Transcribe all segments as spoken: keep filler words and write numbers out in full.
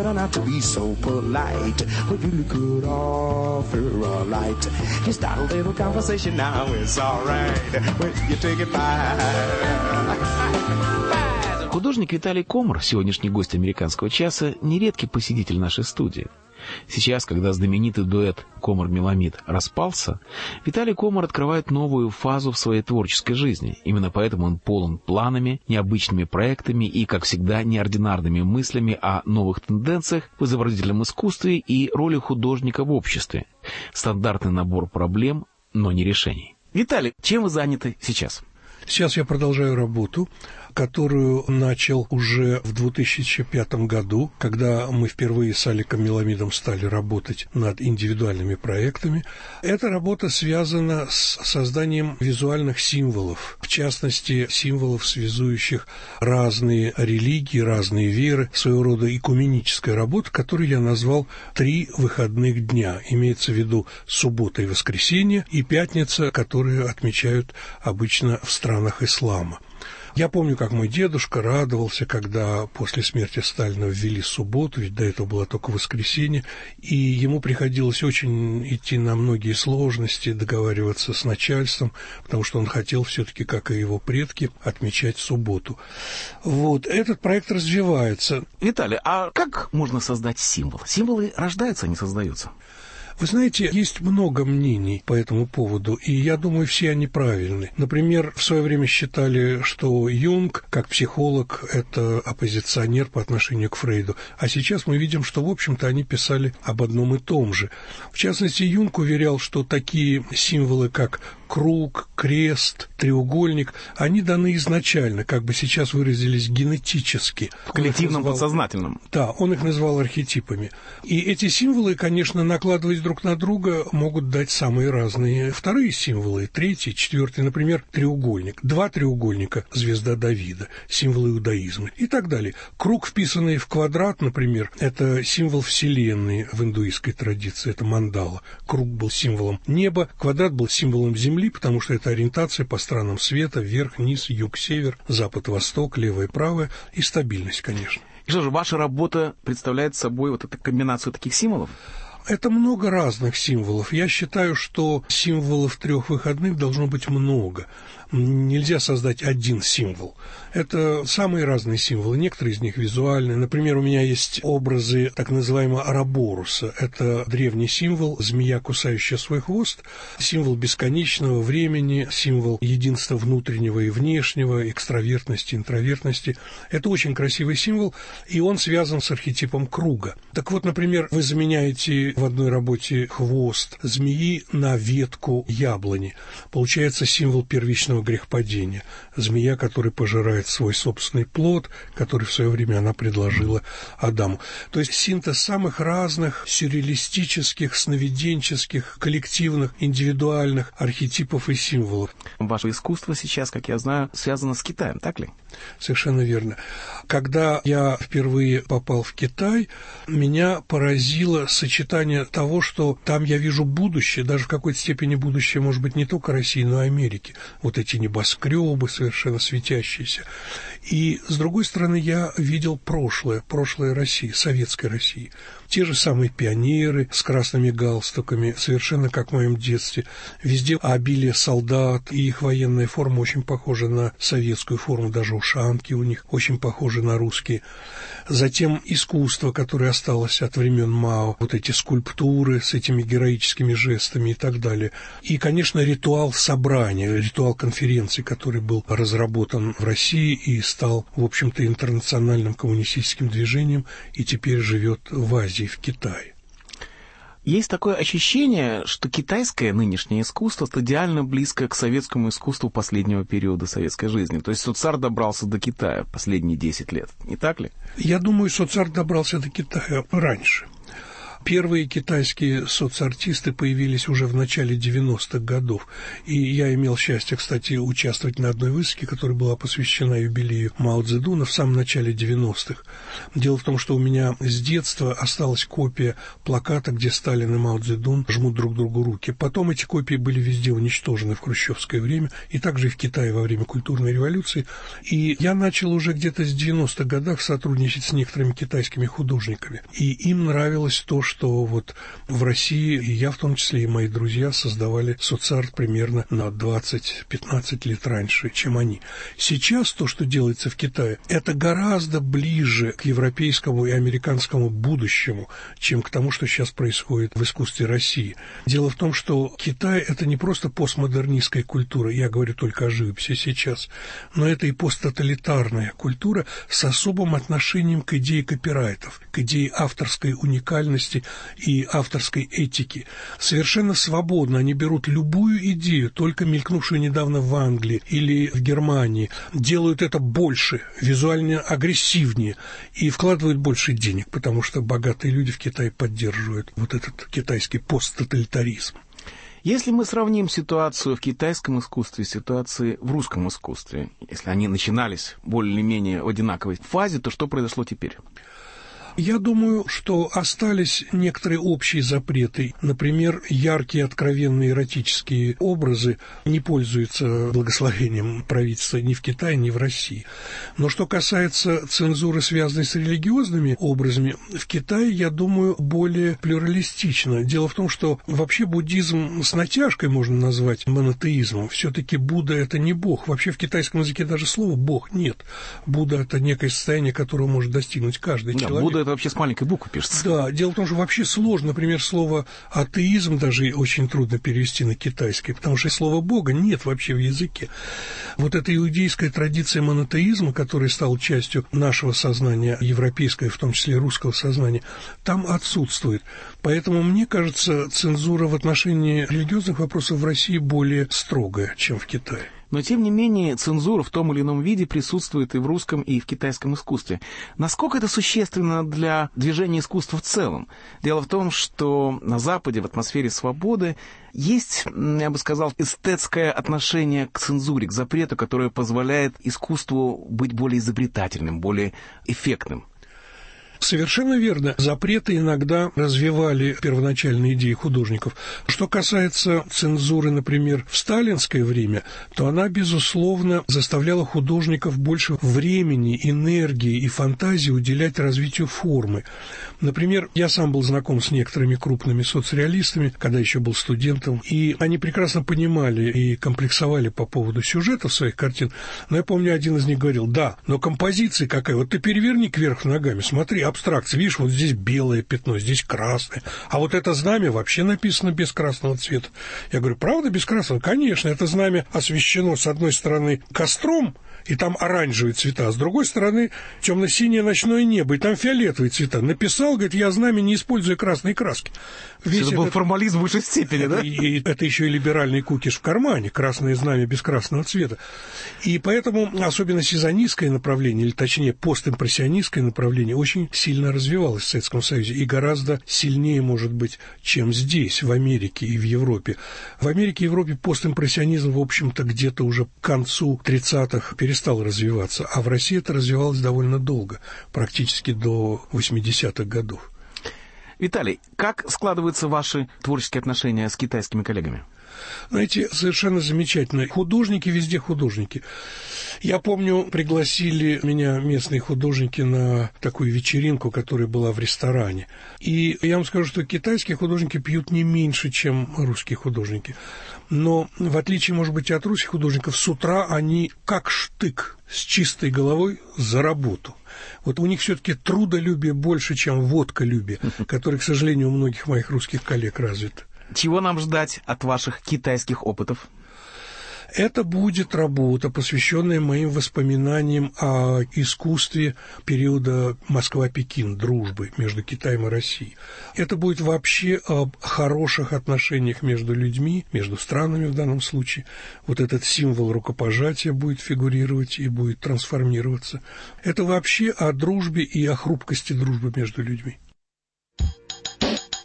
better not to be so polite. When you could offer a light, you start a little conversation now, it's alright. When you take it by. Художник Виталий Комар, сегодняшний гость «Американского часа», нередкий посетитель нашей студии. Сейчас, когда знаменитый дуэт Комар-Меламид распался, Виталий Комар открывает новую фазу в своей творческой жизни. Именно поэтому он полон планами, необычными проектами и, как всегда, неординарными мыслями о новых тенденциях в изобразительном искусстве и роли художника в обществе. Стандартный набор проблем, но не решений. Виталий, чем вы заняты сейчас? Сейчас я продолжаю работу, которую начал уже в две тысячи пятом году, когда мы впервые с Аликом Меламидом стали работать над индивидуальными проектами. Эта работа связана с созданием визуальных символов, в частности, символов, связующих разные религии, разные веры, своего рода экуменическая работа, которую я назвал «Три выходных дня». Имеется в виду суббота и воскресенье, и пятница, которые отмечают обычно в странах ислама. Я помню, как мой дедушка радовался, когда после смерти Сталина ввели субботу, ведь до этого было только воскресенье, и ему приходилось очень идти на многие сложности, договариваться с начальством, потому что он хотел все-таки, как и его предки, отмечать субботу. Вот, этот проект развивается. Виталий, а как можно создать символ? Символы рождаются, а не создаются? Вы знаете, есть много мнений по этому поводу, и я думаю, все они правильны. Например, в свое время считали, что Юнг, как психолог, это оппозиционер по отношению к Фрейду, а сейчас мы видим, что, в общем-то, они писали об одном и том же. В частности, Юнг уверял, что такие символы, как круг, крест, треугольник, они даны изначально, как бы сейчас выразились, генетически. В коллективном назвал... подсознательном. Да, он их назвал архетипами. И эти символы, конечно, накладываясь друг на друга, могут дать самые разные вторые символы, третий, четвертый, например, треугольник. Два треугольника, звезда Давида, символ иудаизма и так далее. Круг, вписанный в квадрат, например, это символ Вселенной в индуистской традиции, это мандала. Круг был символом неба, квадрат был символом земли, потому что это ориентация по странам света, вверх, низ, юг, север, запад, восток, левое, правое и стабильность, конечно. И что же, ваша работа представляет собой вот эту комбинацию таких символов? Это много разных символов. Я считаю, что символов трех выходных должно быть много. Нельзя создать один символ. Это самые разные символы. Некоторые из них визуальные. Например, у меня есть образы так называемого Араборуса. Это древний символ, змея, кусающая свой хвост, символ бесконечного времени, символ единства внутреннего и внешнего, экстравертности, интровертности. Это очень красивый символ, и он связан с архетипом круга. Так вот, например, вы заменяете в одной работе хвост змеи на ветку яблони. Получается символ первичного грехопадения. Змея, которая пожирает свой собственный плод, который в свое время она предложила Адаму. То есть синтез самых разных сюрреалистических, сновиденческих, коллективных, индивидуальных архетипов и символов. Ваше искусство сейчас, как я знаю, связано с Китаем, так ли? Совершенно верно. Когда я впервые попал в Китай, меня поразило сочетание того, что там я вижу будущее, даже в какой-то степени будущее, может быть, не только России, но и Америки. Вот эти небоскребы совершенно светящиеся. И, с другой стороны, я видел прошлое, прошлое России, советской России. Те же самые пионеры с красными галстуками, совершенно как в моем детстве. Везде обилие солдат, и их военная форма очень похожа на советскую форму, даже ушанки у них очень похожи на русские. Затем искусство, которое осталось от времен Мао, вот эти скульптуры с этими героическими жестами и так далее. И, конечно, ритуал собрания, ритуал конференции, который был разработан в России и стал, в общем-то, интернациональным коммунистическим движением и теперь живет в Азии, в Китае. Есть такое ощущение, что китайское нынешнее искусство стадиально близко к советскому искусству последнего периода советской жизни. То есть Соцар добрался до Китая последние десять лет, не так ли? Я думаю, Соцар добрался до Китая раньше. Первые китайские соцартисты появились уже в начале девяностых годов. И я имел счастье, кстати, участвовать на одной выставке, которая была посвящена юбилею Мао Цзэдуна в самом начале девяностых. Дело в том, что у меня с детства осталась копия плаката, где Сталин и Мао Цзэдун жмут друг другу руки. Потом эти копии были везде уничтожены в хрущевское время, и также и в Китае во время культурной революции. И я начал уже где-то с девяностых годах сотрудничать с некоторыми китайскими художниками. И им нравилось то, что вот в России, и я в том числе, и мои друзья создавали соцарт примерно на двадцать-пятнадцать лет раньше, чем они. Сейчас то, что делается в Китае, это гораздо ближе к европейскому и американскому будущему, чем к тому, что сейчас происходит в искусстве России. Дело в том, что Китай – это не просто постмодернистская культура, я говорю только о живописи сейчас, но это и посттоталитарная культура с особым отношением к идее копирайтов, к идее авторской уникальности и авторской этики. Совершенно свободно они берут любую идею, только мелькнувшую недавно в Англии или в Германии, делают это больше, визуально агрессивнее и вкладывают больше денег, потому что богатые люди в Китае поддерживают вот этот китайский посттоталитаризм. Если мы сравним ситуацию в китайском искусстве с ситуацией в русском искусстве, если они начинались более-менее в одинаковой фазе, то что произошло теперь? Я думаю, что остались некоторые общие запреты. Например, яркие, откровенные эротические образы не пользуются благословением правительства ни в Китае, ни в России. Но что касается цензуры, связанной с религиозными образами, в Китае, я думаю, более плюралистично. Дело в том, что вообще буддизм с натяжкой можно назвать монотеизмом. Все-таки Будда – это не Бог. Вообще в китайском языке даже слова «Бог» нет. Будда – это некое состояние, которого может достигнуть каждый да, человек. Будда это вообще с маленькой буквы пишется. Да, дело в том, что вообще сложно, например, слово атеизм даже очень трудно перевести на китайский, потому что слова Бога нет вообще в языке. Вот эта иудейская традиция монотеизма, которая стала частью нашего сознания, европейского, в том числе русского сознания, там отсутствует. Поэтому, мне кажется, цензура в отношении религиозных вопросов в России более строгая, чем в Китае. Но, тем не менее, цензура в том или ином виде присутствует и в русском, и в китайском искусстве. Насколько это существенно для движения искусства в целом? Дело в том, что на Западе, в атмосфере свободы, есть, я бы сказал, эстетское отношение к цензуре, к запрету, которое позволяет искусству быть более изобретательным, более эффектным. Совершенно верно. Запреты иногда развивали первоначальные идеи художников. Что касается цензуры, например, в сталинское время, то она, безусловно, заставляла художников больше времени, энергии и фантазии уделять развитию формы. Например, я сам был знаком с некоторыми крупными соцреалистами, когда еще был студентом, и они прекрасно понимали и комплексовали по поводу сюжетов своих картин. Но я помню, один из них говорил: да, но композиция какая, вот ты переверни кверх ногами, смотри, абстракция, видишь, вот здесь белое пятно, здесь красное, а вот это знамя вообще написано без красного цвета. Я говорю: правда без красного? Конечно, это знамя освещено с одной стороны костром, и там оранжевые цвета, а с другой стороны темно-синее ночное небо, и там фиолетовые цвета. Написал, говорит, я знамя не используя красной краски. Весь это был этот... формализм в высшей степени, да? И, и это еще и либеральный кукиш в кармане, красное знамя без красного цвета. И поэтому особенно сезонистское направление, или точнее постимпрессионистское направление, очень сильно развивалось в Советском Союзе, и гораздо сильнее, может быть, чем здесь, в Америке и в Европе. В Америке и Европе постимпрессионизм, в общем-то, где-то уже к концу тридцатых перестал развиваться, а в России это развивалось довольно долго, практически до восьмидесятых годов. Виталий, как складываются ваши творческие отношения с китайскими коллегами? Знаете, совершенно замечательно. Художники везде художники. Я помню, пригласили меня местные художники на такую вечеринку, которая была в ресторане. И я вам скажу, что китайские художники пьют не меньше, чем русские художники. Но, в отличие, может быть, от русских художников, с утра они как штык, с чистой головой за работу. Вот у них все-таки трудолюбие больше, чем водколюбие, которое, к сожалению, у многих моих русских коллег развито. Чего нам ждать от ваших китайских опытов? Это будет работа, посвященная моим воспоминаниям о искусстве периода Москва-Пекин, дружбы между Китаем и Россией. Это будет вообще об хороших отношениях между людьми, между странами в данном случае. Вот этот символ рукопожатия будет фигурировать и будет трансформироваться. Это вообще о дружбе и о хрупкости дружбы между людьми.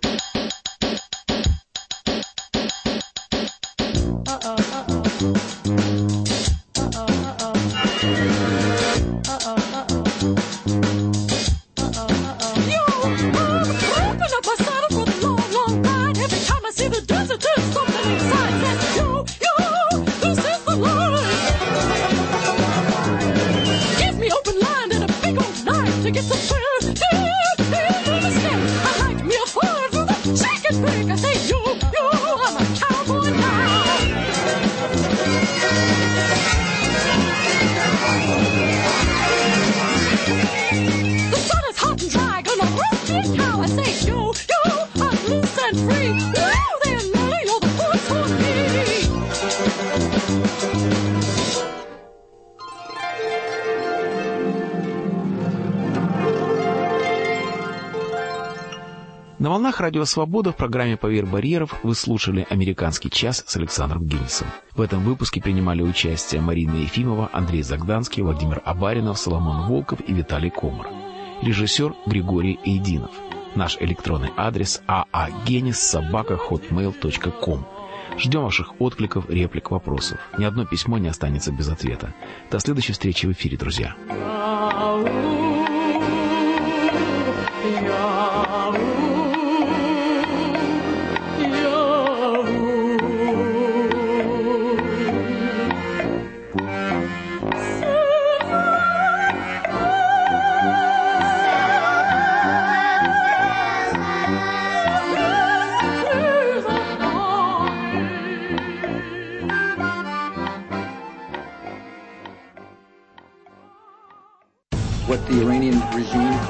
freak. I say you, you, I'm a cowboy now. The sun is hot and dry, gonna roast this cow. I say you, you, I'm loose and free. Woo, there, Nelly, you're the horse for me. На волнах Радио Свобода в программе «Поверх барьеров» вы слушали «Американский час» с Александром Гиннисом. В этом выпуске принимали участие Марина Ефимова, Андрей Загданский, Владимир Абаринов, Соломон Волков и Виталий Комар. Режиссер Григорий Эйдинов. Наш электронный адрес а а генис собака хотмейл точка ком. Ждем ваших откликов, реплик, вопросов. Ни одно письмо не останется без ответа. До следующей встречи в эфире, друзья. What the Iranian regime